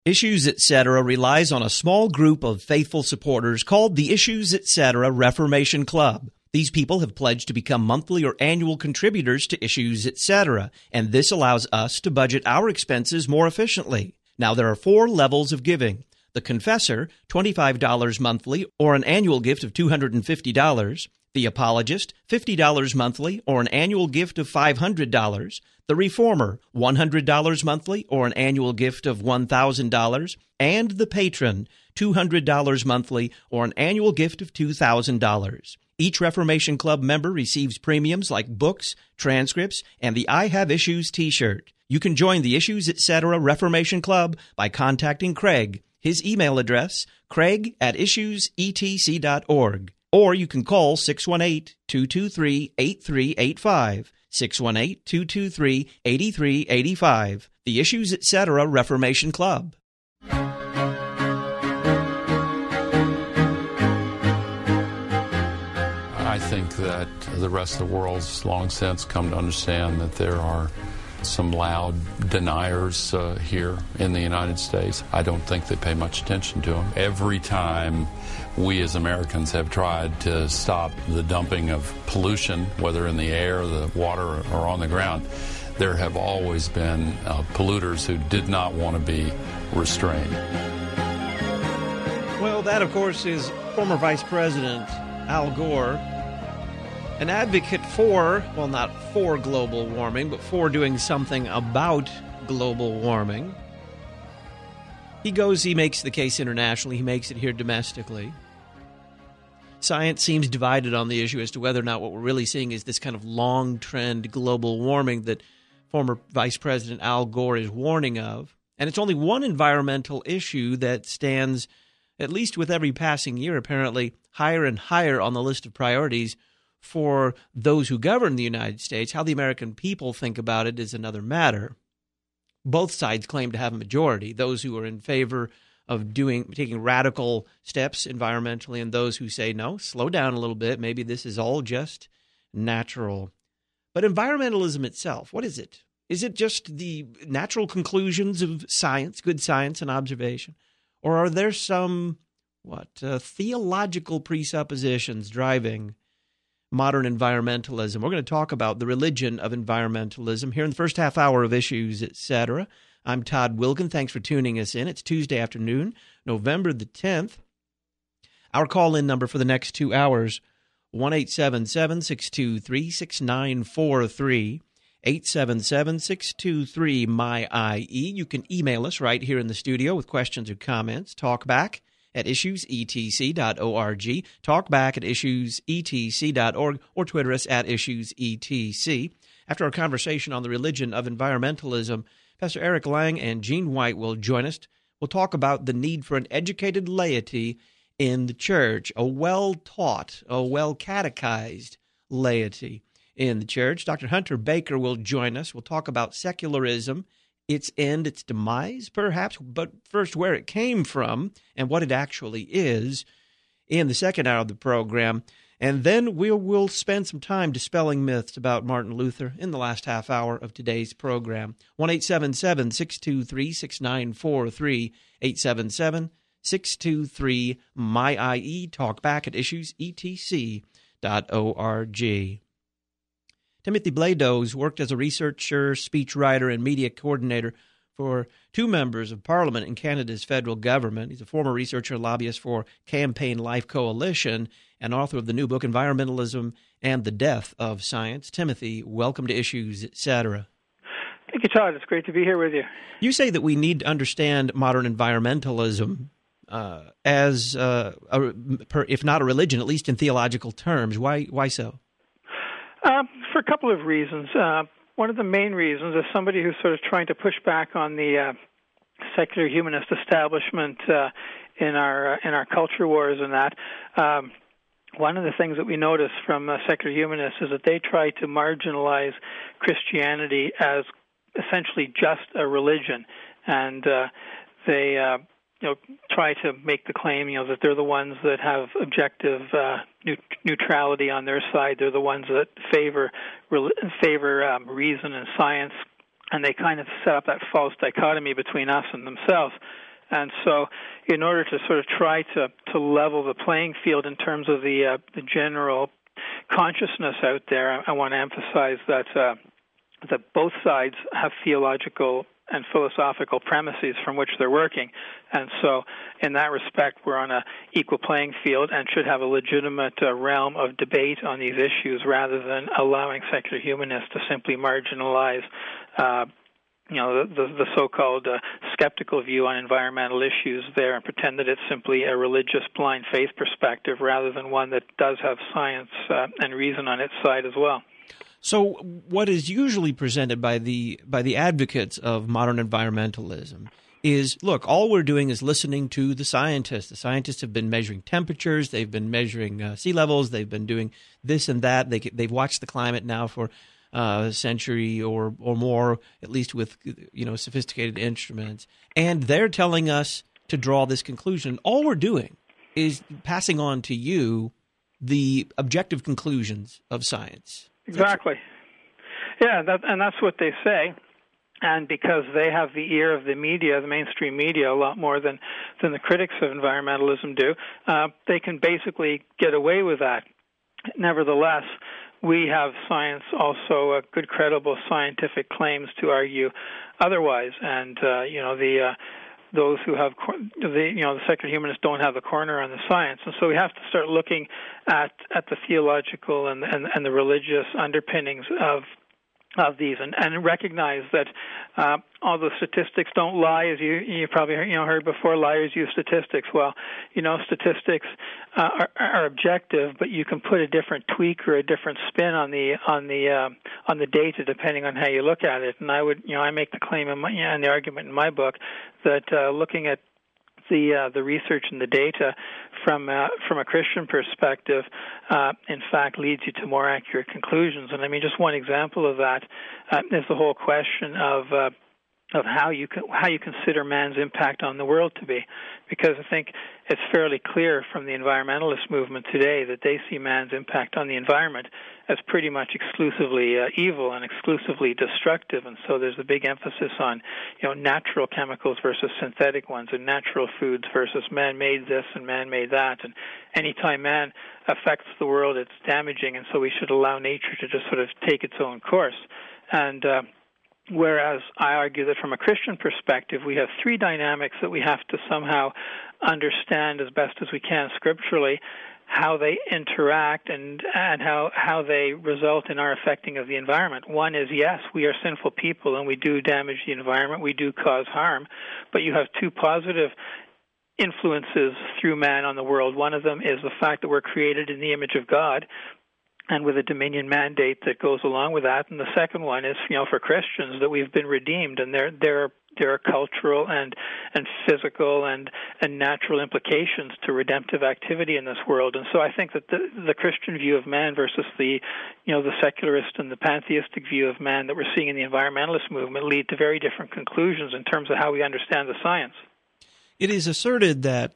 Issues Etc. relies on a small group of faithful supporters called the Issues Etc. Reformation Club. These people have pledged to become monthly or annual contributors to Issues Etc., and this allows us to budget our expenses more efficiently. Now, there are 4 levels of giving. The Confessor, $25 monthly or an annual gift of $250. The Apologist, $50 monthly or an annual gift of $500. The Reformer, $100 monthly or an annual gift of $1,000. And the Patron, $200 monthly or an annual gift of $2,000. Each Reformation Club member receives premiums like books, transcripts, and the I Have Issues t-shirt. You can join the Issues Etc. Reformation Club by contacting Craig. His email address, craig@issuesetc.org. Or you can call 618-223-8385, 618-223-8385, the Issues Etc. Reformation Club. I think that the rest of the world's long since come to understand that there are some loud deniers here in the United States. I don't think they pay much attention to them. Every time we as Americans have tried to stop the dumping of pollution, whether in the air, the water, or on the ground, there have always been polluters who did not want to be restrained. Well, that, of course, is former Vice President Al Gore, an advocate for, well, not for global warming, but for doing something about global warming. He makes the case internationally, he makes it here domestically. Science seems divided on the issue as to whether or not what we're really seeing is this kind of long trend global warming that former Vice President Al Gore is warning of. And it's only one environmental issue that stands, at least with every passing year, apparently higher and higher on the list of priorities for those who govern the United States. How the American people think about it is another matter. Both sides claim to have a majority, those who are in favor of taking radical steps environmentally and those who say, no, slow down a little bit, maybe this is all just natural. But environmentalism itself, what is it? Is it just the natural conclusions of science, good science and observation? Or are there some, theological presuppositions driving modern environmentalism? We're going to talk about the religion of environmentalism here in the first half hour of Issues Etc. I'm Todd Wilkin. Thanks for tuning us in. It's Tuesday afternoon, November the 10th. Our call-in number for the next 2 hours, 1-877-623-6943, 877-623-MY-IE. You can email us right here in the studio with questions or comments. talkback@issuesetc.org, talkback@issuesetc.org, or Twitter us @issuesetc. After our conversation on the religion of environmentalism, Pastor Eric Lang and Gene White will join us. We'll talk about the need for an educated laity in the church, a well-taught, a well-catechized laity in the church. Dr. Hunter Baker will join us. We'll talk about secularism, its end, its demise, perhaps, but first where it came from and what it actually is in the second hour of the program. And then we'll spend some time dispelling myths about Martin Luther in the last half hour of today's program. 1-877-623-6943, 877-623-MY-IE, talkback@issuesetc.org. Timothy Bladows worked as a researcher, speechwriter, and media coordinator for 2 members of Parliament in Canada's federal government. He's a former researcher and lobbyist for Campaign Life Coalition and author of the new book, Environmentalism and the Death of Science. Timothy, welcome to Issues Etc. Thank you, Todd. It's great to be here with you. You say that we need to understand modern environmentalism as, if not a religion, at least in theological terms. Why so? For a couple of reasons. One of the main reasons is somebody who's sort of trying to push back on the secular humanist establishment in our culture wars and that. One of the things that we notice from secular humanists is that they try to marginalize Christianity as essentially just a religion, and they try to make the claim that they're the ones that have objective neutrality on their side. They're the ones that favor reason and science, and they kind of set up that false dichotomy between us and themselves. And so in order to sort of try to level the playing field in terms of the general consciousness out there, I want to emphasize that both sides have theological and philosophical premises from which they're working. And so in that respect, we're on an equal playing field and should have a legitimate realm of debate on these issues rather than allowing secular humanists to simply marginalize the so-called skeptical view on environmental issues there and pretend that it's simply a religious blind faith perspective rather than one that does have science and reason on its side as well. So what is usually presented by the advocates of modern environmentalism is, look, all we're doing is listening to the scientists. The scientists have been measuring temperatures. They've been measuring sea levels. They've been doing this and that. They've watched the climate now for a century or more, at least with sophisticated instruments. And they're telling us to draw this conclusion. All we're doing is passing on to you the objective conclusions of science. Exactly. Yeah, and that's what they say. And because they have the ear of the media, the mainstream media, a lot more than the critics of environmentalism do, they can basically get away with that. Nevertheless, we have science also good, credible scientific claims to argue otherwise. And those who have the secular humanists don't have the corner on the science, and so we have to start looking at the theological and the religious underpinnings of these, and recognize that although statistics don't lie, as you probably heard before, liars use statistics. Well, statistics are objective, but you can put a different tweak or a different spin on the data depending on how you look at it. And I make the claim and the argument in my book that looking at the research and the data from a Christian perspective, in fact, leads you to more accurate conclusions. And I mean, just one example of that is the whole question of how you consider man's impact on the world to be, because I think it's fairly clear from the environmentalist movement today that they see man's impact on the environment as pretty much exclusively evil and exclusively destructive, and so there's a big emphasis on natural chemicals versus synthetic ones, and natural foods versus man-made this and man-made that, and anytime man affects the world, it's damaging, and so we should allow nature to just sort of take its own course. And whereas I argue that from a Christian perspective, we have three dynamics that we have to somehow understand as best as we can scripturally, how they interact and how they result in our affecting of the environment. One is, yes, we are sinful people and we do damage the environment, we do cause harm, but you have two positive influences through man on the world. One of them is the fact that we're created in the image of God, and with a dominion mandate that goes along with that. And the second one is, for Christians, that we've been redeemed, and there are cultural and physical and natural implications to redemptive activity in this world. And so I think that the Christian view of man versus the secularist and the pantheistic view of man that we're seeing in the environmentalist movement lead to very different conclusions in terms of how we understand the science. It is asserted that,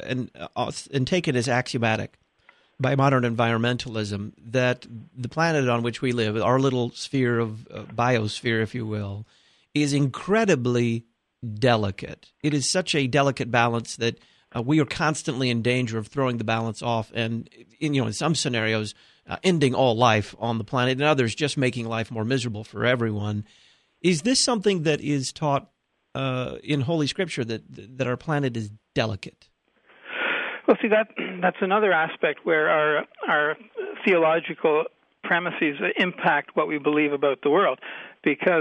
and taken as axiomatic by modern environmentalism, that the planet on which we live, our little sphere of biosphere, if you will, is incredibly delicate. It is such a delicate balance that we are constantly in danger of throwing the balance off, and in some scenarios, ending all life on the planet, and others just making life more miserable for everyone. Is this something that is taught in Holy Scripture, that our planet is delicate? Well, see, that's another aspect where our theological premises impact what we believe about the world, because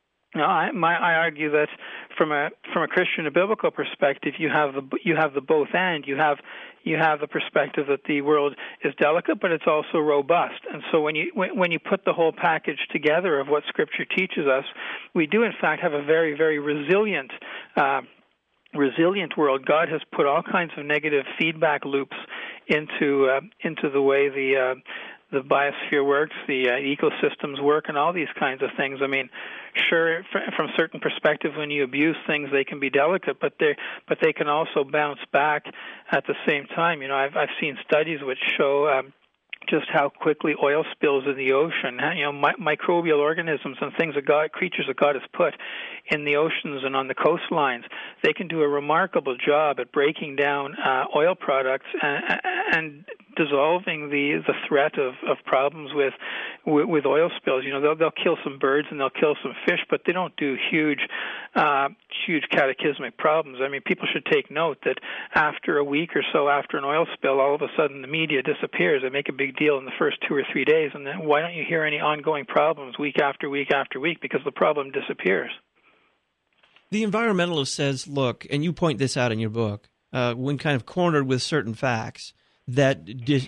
I argue that from a Christian and biblical perspective, you have the both and. You have the perspective that the world is delicate, but it's also robust. And so when you put the whole package together of what Scripture teaches us, we do in fact have a very, very resilient world. God has put all kinds of negative feedback loops into the way the biosphere works, the ecosystems work, and all these kinds of things. I mean, sure, from a certain perspective, when you abuse things, they can be delicate, but they can also bounce back at the same time. I've seen studies which show just how quickly oil spills in the ocean, microbial organisms and things that creatures that God has put in the oceans and on the coastlines, they can do a remarkable job at breaking down oil products and dissolving the threat of problems with oil spills. They'll kill some birds and they'll kill some fish, but they don't do huge cataclysmic problems. I mean, people should take note that after a week or so after an oil spill, all of a sudden the media disappears. They make a big deal in the first 2 or 3 days, and then why don't you hear any ongoing problems week after week after week? Because the problem disappears. The environmentalist says, look, and you point this out in your book, when kind of cornered with certain facts that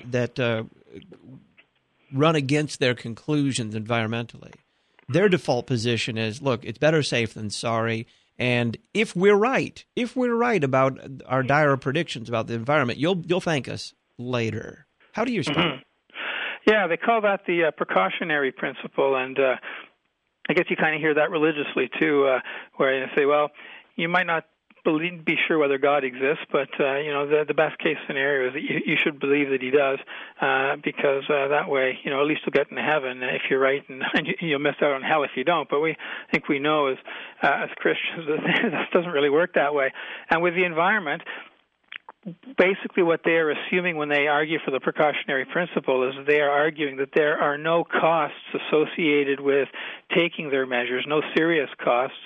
run against their conclusions environmentally, their default position is, look, it's better safe than sorry. And if we're right about our dire predictions about the environment, you'll thank us later. How do you respond? Mm-hmm. Yeah, they call that the precautionary principle, and I guess you kind of hear that religiously too, where you say, well, you might not be sure whether God exists, but the best case scenario is that you should believe that He does, because that way, at least you'll get into heaven if you're right, and you'll miss out on hell if you don't. But I think we know as Christians that this doesn't really work that way. And with the environment, basically what they are assuming when they argue for the precautionary principle is they are arguing that there are no costs associated with taking their measures, no serious costs.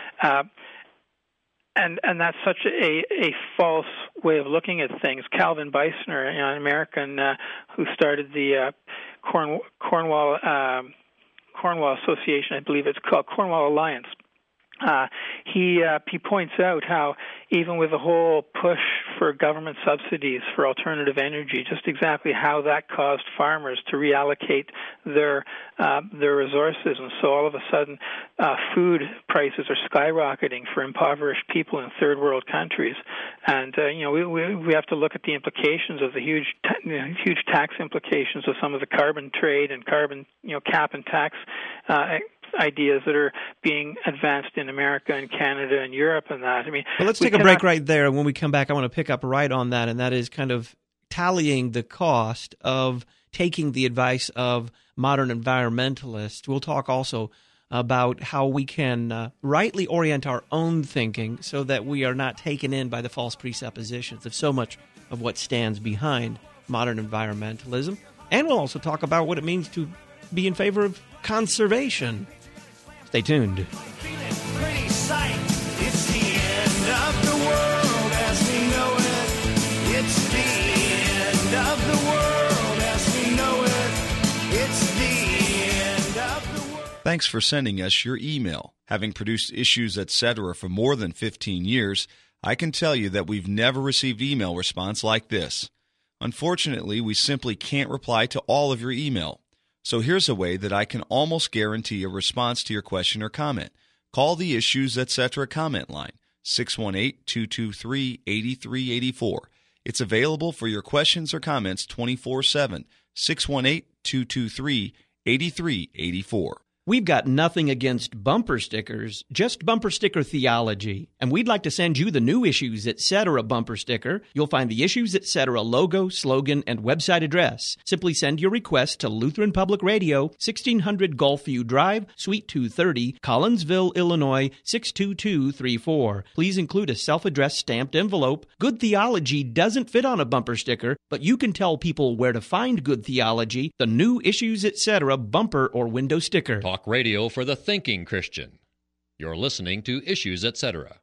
And that's such a false way of looking at things. Calvin Beisner, an American who started the Cornwall Association, I believe it's called Cornwall Alliance. He points out how even with the whole push for government subsidies for alternative energy, just exactly how that caused farmers to reallocate their resources, and so all of a sudden food prices are skyrocketing for impoverished people in third world countries. And we have to look at the implications of the huge tax implications of some of the carbon trade and carbon cap and tax ideas that are being advanced in America and Canada and Europe and that. I mean, well, let's take a break right there. And when we come back, I want to pick up right on that, and that is kind of tallying the cost of taking the advice of modern environmentalists. We'll talk also about how we can rightly orient our own thinking so that we are not taken in by the false presuppositions of so much of what stands behind modern environmentalism. And we'll also talk about what it means to be in favor of conservation. Stay tuned. It's the end of the world as we know it. It's the end of the world as we know it. It's the end of the world. Thanks for sending us your email. Having produced Issues, Etc. for more than 15 years, I can tell you that we've never received email response like this. Unfortunately, we simply can't reply to all of your email. So here's a way that I can almost guarantee a response to your question or comment. Call the Issues, Etc. comment line, 618-223-8384. It's available for your questions or comments 24/7, 618-223-8384. We've got nothing against bumper stickers, just bumper sticker theology. And we'd like to send you the new Issues, Etc. bumper sticker. You'll find the Issues, Etc. logo, slogan, and website address. Simply send your request to Lutheran Public Radio, 1600 Gulfview Drive, Suite 230, Collinsville, Illinois, 62234. Please include a self-addressed stamped envelope. Good theology doesn't fit on a bumper sticker, but you can tell people where to find good theology, the new Issues, Etc. bumper or window sticker. Talk radio for the thinking Christian. You're listening to Issues, Etc.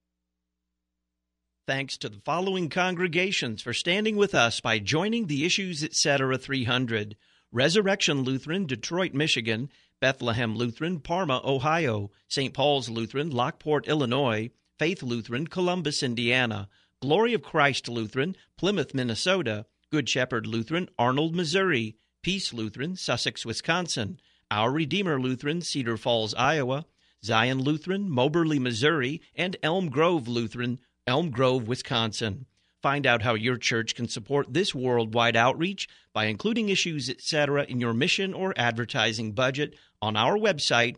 Thanks to the following congregations for standing with us by joining the Issues, Etc. 300. Resurrection Lutheran, Detroit, Michigan; Bethlehem Lutheran, Parma, Ohio; St. Paul's Lutheran, Lockport, Illinois; Faith Lutheran, Columbus, Indiana; Glory of Christ Lutheran, Plymouth, Minnesota; Good Shepherd Lutheran, Arnold, Missouri; Peace Lutheran, Sussex, Wisconsin; Our Redeemer Lutheran, Cedar Falls, Iowa; Zion Lutheran, Moberly, Missouri; and Elm Grove Lutheran, Elm Grove, Wisconsin. Find out how your church can support this worldwide outreach by including Issues, Etc. in your mission or advertising budget on our website,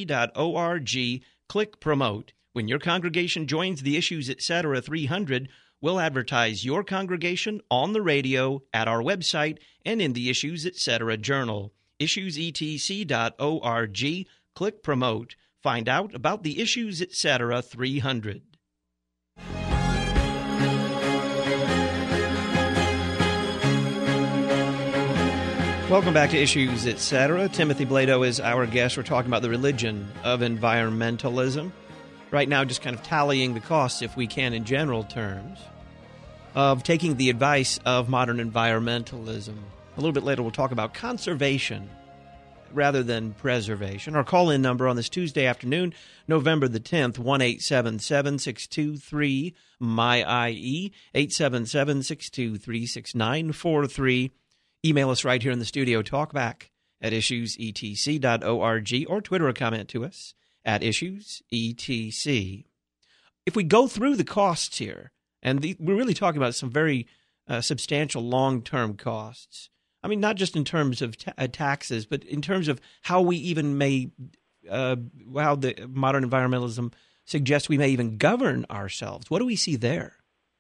issuesetc.org. Click Promote. When your congregation joins the Issues, Etc. 300, We'll advertise your congregation on the radio, at our website, and in the Issues Etc. journal, issuesetc.org. Click Promote. Find out about the Issues Etc. 300. Welcome back to Issues Etc. Timothy Blado is our guest. We're talking about the religion of environmentalism. Right now, just kind of tallying the costs, if we can, in general terms, of taking the advice of modern environmentalism. A little bit later, we'll talk about conservation rather than preservation. Our call-in number on this Tuesday afternoon, November the 10th, 1-877-623-MY-IE, 877-623-6943. Email us right here in the studio, talkback at issuesetc.org, or Twitter a comment to us at issuesetc. If we go through the costs here, and we're really talking about some very substantial long-term costs. I mean, not just in terms of taxes, but in terms of how we even how the modern environmentalism suggests we may even govern ourselves. What do we see there?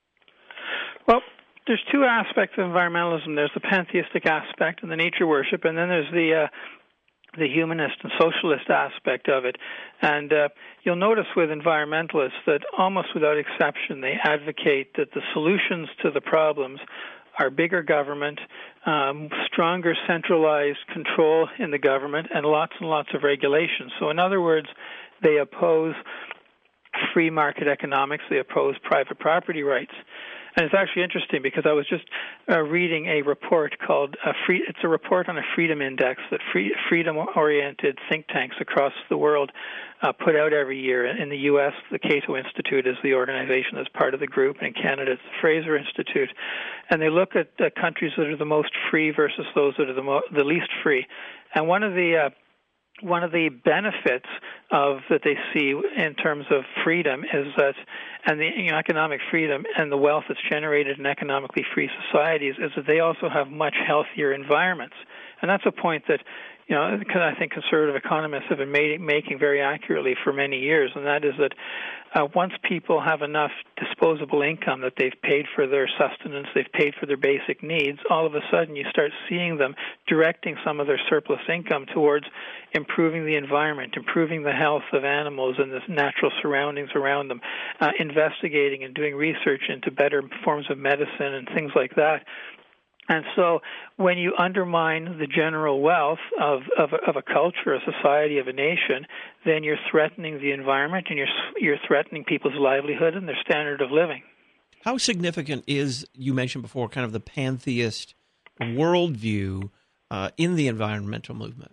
Well, there's two aspects of environmentalism. There's the pantheistic aspect and the nature worship, and then there's the humanist and socialist aspect of it. And you'll notice with environmentalists that almost without exception, they advocate that the solutions to the problems are bigger government, stronger centralized control in the government, and lots of regulation. So in other words, they oppose free market economics, they oppose private property rights. And it's actually interesting because I was just reading a report called it's a report on a freedom index that freedom-oriented think tanks across the world put out every year. In the U.S., the Cato Institute is the organization that's part of the group, and in Canada, it's the Fraser Institute. And they look at countries that are the most free versus those that are the least free. And one of the benefits that they see in terms of freedom is that, and the economic freedom and the wealth that's generated in economically free societies, is that they also have much healthier environments. And that's a point that, I think conservative economists have been making very accurately for many years, and that is that once people have enough disposable income that they've paid for their sustenance, they've paid for their basic needs, all of a sudden you start seeing them directing some of their surplus income towards improving the environment, improving the health of animals and the natural surroundings around them, investigating and doing research into better forms of medicine and things like that. And so when you undermine the general wealth of a culture, a society, of a nation, then you're threatening the environment and you're threatening people's livelihood and their standard of living. How significant is, you mentioned before, kind of the pantheist worldview in the environmental movement?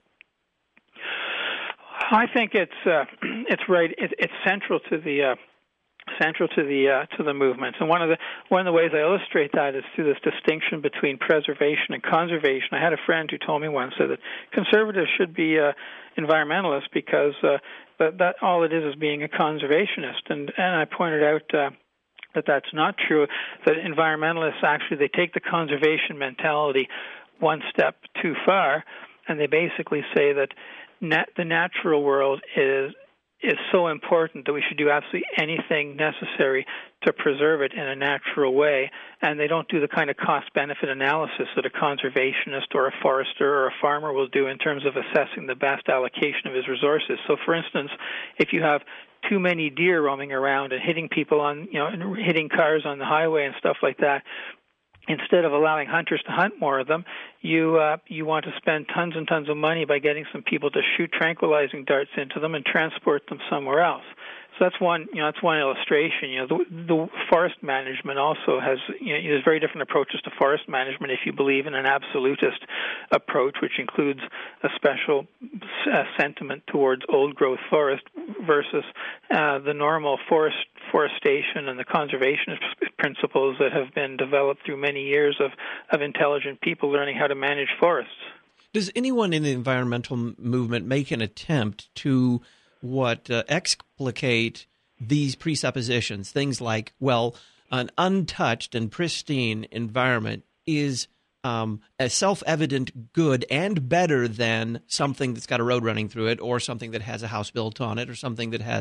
I think it's right. It's central to the movement, and one of the ways I illustrate that is through this distinction between preservation and conservation. I had a friend who told me once that conservatives should be environmentalists because that all it is being a conservationist, and I pointed out that that's not true. That environmentalists actually they take the conservation mentality one step too far, and they basically say that the natural world is so important that we should do absolutely anything necessary to preserve it in a natural way, and they don't do the kind of cost-benefit analysis that a conservationist or a forester or a farmer will do in terms of assessing the best allocation of his resources. So, for instance, if you have too many deer roaming around and hitting people and hitting cars on the highway and stuff like that, instead of allowing hunters to hunt more of them, you want to spend tons and tons of money by getting some people to shoot tranquilizing darts into them and transport them somewhere else. So that's one illustration. The forest management also has, there's very different approaches to forest management if you believe in an absolutist approach, which includes a special sentiment towards old-growth forest versus the normal forestation and the conservation principles that have been developed through many years of intelligent people learning how to manage forests. Does anyone in the environmental movement make an attempt to explicate these presuppositions, things like, well, an untouched and pristine environment is a self-evident good and better than something that's got a road running through it, or something that has a house built on it, or something that has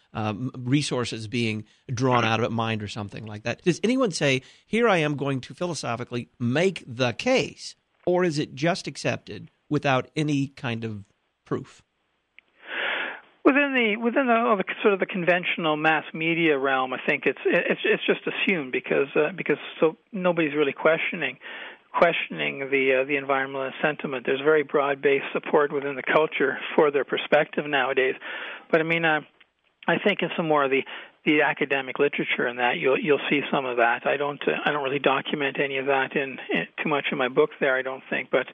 resources being drawn out of it, mined or something like that. Does anyone say, here I am going to philosophically make the case, or is it just accepted without any kind of proof? Within the sort of the conventional mass media realm, I think it's just assumed because so nobody's really questioning the environmentalist sentiment. There's very broad-based support within the culture for their perspective nowadays. But I mean, I think in some more of the academic literature and that you'll see some of that. I don't really document any of that in too much in my book there. I don't think, but.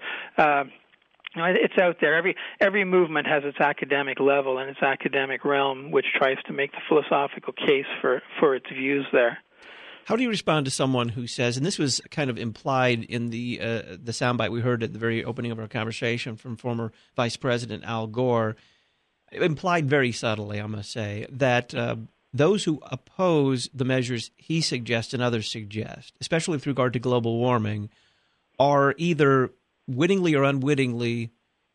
It's out there. Every movement has its academic level and its academic realm, which tries to make the philosophical case for its views there. How do you respond to someone who says, and this was kind of implied in the soundbite we heard at the very opening of our conversation from former Vice President Al Gore, implied very subtly, I must say, that those who oppose the measures he suggests and others suggest, especially with regard to global warming, are either wittingly or unwittingly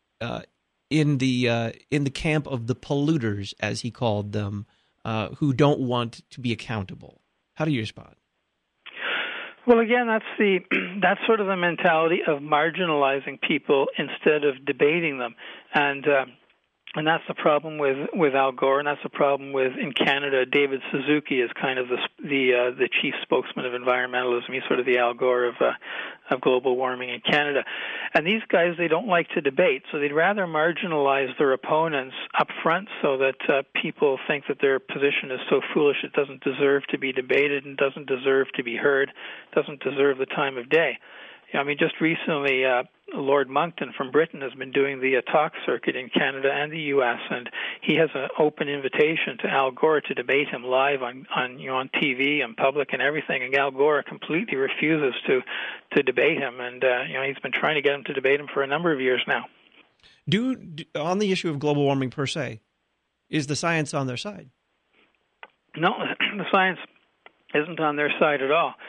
in the camp of the polluters, as he called them, who don't want to be accountable. How do you respond? Well, again, that's sort of the mentality of marginalizing people instead of debating them, and that's the problem with Al Gore, and that's the problem with, in Canada, David Suzuki is kind of the chief spokesman of environmentalism. He's sort of the Al Gore of global warming in Canada. And these guys, they don't like to debate, so they'd rather marginalize their opponents up front so that people think that their position is so foolish it doesn't deserve to be debated and doesn't deserve to be heard, doesn't deserve the time of day. I mean, just recently, Lord Monckton from Britain has been doing the talk circuit in Canada and the U.S., and he has an open invitation to Al Gore to debate him live on TV and public and everything. And Al Gore completely refuses to debate him, and he's been trying to get him to debate him for a number of years now. On the issue of global warming per se, is the science on their side? No, the science isn't on their side at all.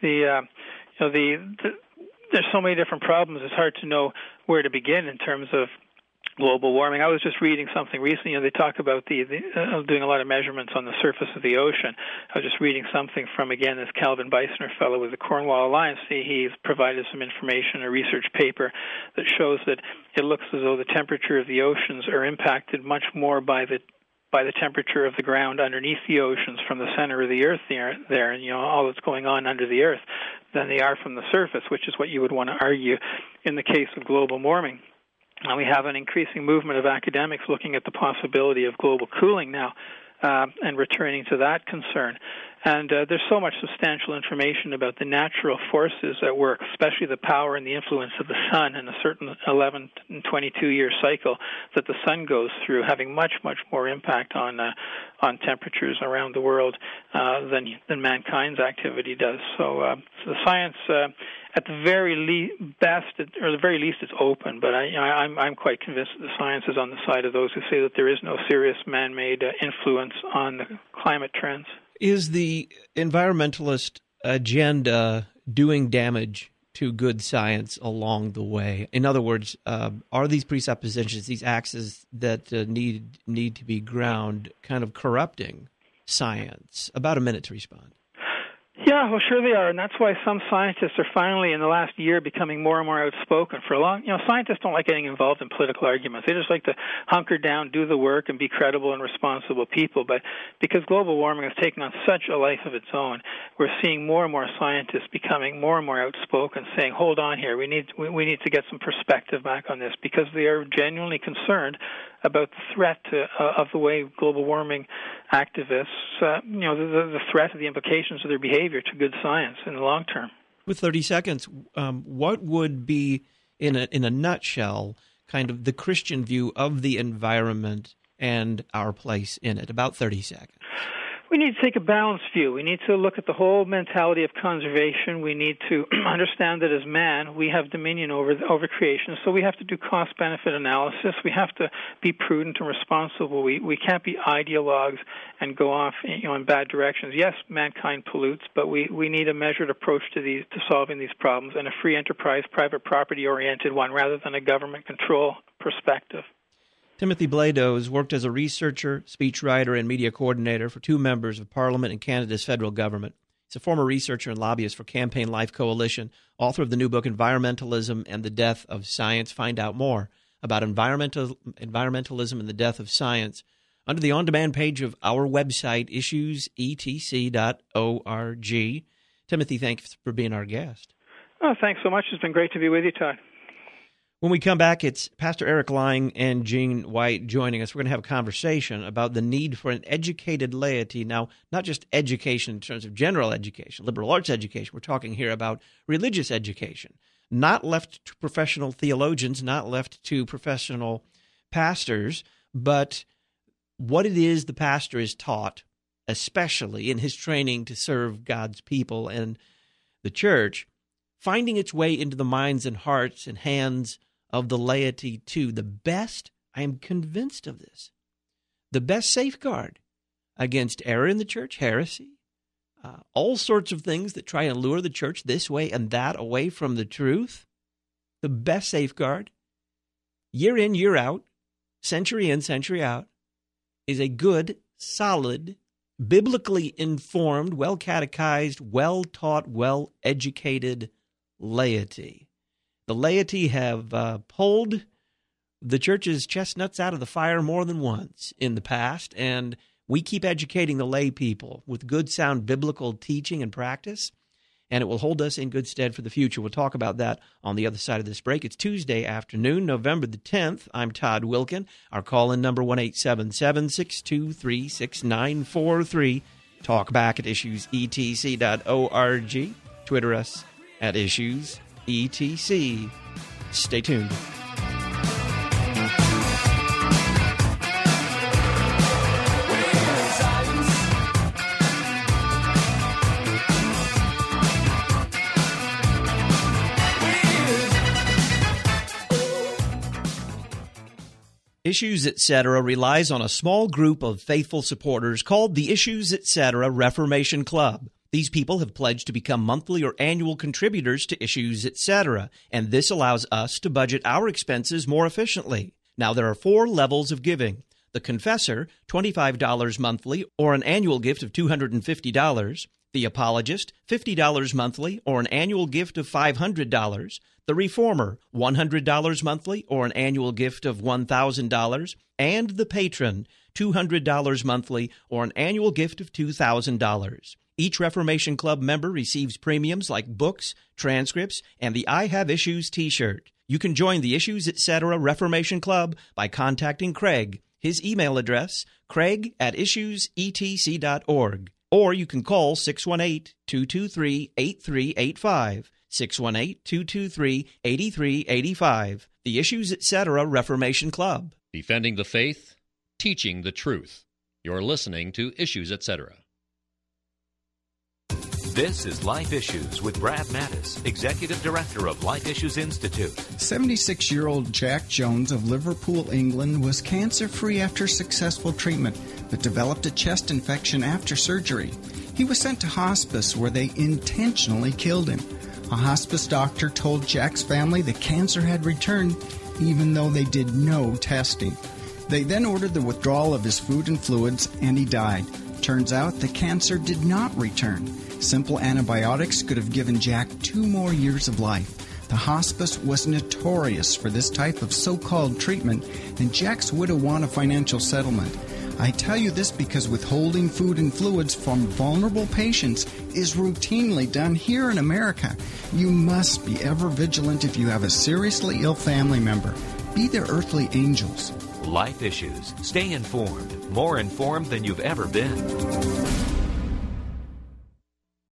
There's so many different problems. It's hard to know where to begin in terms of global warming. I was just reading something recently. They talk about doing a lot of measurements on the surface of the ocean. I was just reading something from, again, this Calvin Beisner fellow with the Cornwall Alliance. He's provided some information, a research paper that shows that it looks as though the temperature of the oceans are impacted much more by the temperature of the ground underneath the oceans from the center of the earth there and all that's going on under the earth than they are from the surface, which is what you would want to argue in the case of global warming. We have an increasing movement of academics looking at the possibility of global cooling now and returning to that concern. And there's so much substantial information about the natural forces at work, especially the power and the influence of the sun in a certain 11 and 22-year cycle that the sun goes through, having much, much more impact on temperatures around the world than mankind's activity does. So the science, at the very least, it's open. But I'm quite convinced that the science is on the side of those who say that there is no serious man-made influence on the climate trends. Is the environmentalist agenda doing damage to good science along the way? In other words, are these presuppositions, these axes that need to be ground, kind of corrupting science? About a minute to respond. Yeah, well, sure they are, and that's why some scientists are finally, in the last year, becoming more and more outspoken. For a long, scientists don't like getting involved in political arguments. They just like to hunker down, do the work, and be credible and responsible people. But because global warming has taken on such a life of its own, we're seeing more and more scientists becoming more and more outspoken, saying, "Hold on here, we need to get some perspective back on this," because they are genuinely concerned about the threat of the way global warming activists, the threat of the implications of their behavior to good science in the long term. With 30 seconds, what would be, in a nutshell, kind of the Christian view of the environment and our place in it? About 30 seconds. We need to take a balanced view. We need to look at the whole mentality of conservation. We need to understand that as man, we have dominion over creation, so we have to do cost-benefit analysis. We have to be prudent and responsible. We can't be ideologues and go off in bad directions. Yes, mankind pollutes, but we need a measured approach to solving these problems, and a free enterprise, private property-oriented one rather than a government control perspective. Timothy Blados worked as a researcher, speechwriter, and media coordinator for 2 members of Parliament and Canada's federal government. He's a former researcher and lobbyist for Campaign Life Coalition, author of the new book Environmentalism and the Death of Science. Find out more about environmentalism and the death of science under the on-demand page of our website, issuesetc.org. Timothy, thanks for being our guest. Oh, thanks so much. It's been great to be with you, Todd. When we come back, it's Pastor Eric Lang and Gene White joining us. We're going to have a conversation about the need for an educated laity. Now, not just education in terms of general education, liberal arts education. We're talking here about religious education, not left to professional theologians, not left to professional pastors, but what it is the pastor is taught, especially in his training to serve God's people and the church, finding its way into the minds and hearts and hands of the laity too. The best, I am convinced of this, the best safeguard against error in the church, heresy, all sorts of things that try and lure the church this way and that away from the truth, the best safeguard, year in, year out, century in, century out, is a good, solid, biblically informed, well-catechized, well-taught, well-educated laity. The laity have pulled the church's chestnuts out of the fire more than once in the past, and we keep educating the lay people with good, sound biblical teaching and practice, and it will hold us in good stead for the future. We'll talk about that on the other side of this break. It's Tuesday afternoon, November the 10th. I'm Todd Wilkin. Our call-in number 1-877-623-6943. Talk back at issuesetc.org. Twitter us at issuesetc. Stay tuned. Issues Etc. relies on a small group of faithful supporters called the Issues Etc. Reformation Club. These people have pledged to become monthly or annual contributors to Issues Etc., and this allows us to budget our expenses more efficiently. Now, there are 4 levels of giving. The Confessor, $25 monthly or an annual gift of $250. The Apologist, $50 monthly or an annual gift of $500. The Reformer, $100 monthly or an annual gift of $1,000. And the Patron, $200 monthly or an annual gift of $2,000. Each Reformation Club member receives premiums like books, transcripts, and the I Have Issues t-shirt. You can join the Issues Etc. Reformation Club by contacting Craig. His email address, craig@issuesetc.org. Or you can call 618-223-8385, 618-223-8385. The Issues Etc. Reformation Club. Defending the faith, teaching the truth. You're listening to Issues Etc. This is Life Issues with Brad Mattis, Executive Director of Life Issues Institute. 76-year-old Jack Jones of Liverpool, England, was cancer-free after successful treatment, but developed a chest infection after surgery. He was sent to hospice where they intentionally killed him. A hospice doctor told Jack's family the cancer had returned, even though they did no testing. They then ordered the withdrawal of his food and fluids, and he died. Turns out the cancer did not return. Simple antibiotics could have given Jack 2 more years of life. The hospice was notorious for this type of so-called treatment, and Jack's widow won a financial settlement. I tell you this because withholding food and fluids from vulnerable patients is routinely done here in America. You must be ever vigilant if you have a seriously ill family member. Be their earthly angels. Life Issues. Stay informed. More informed than you've ever been.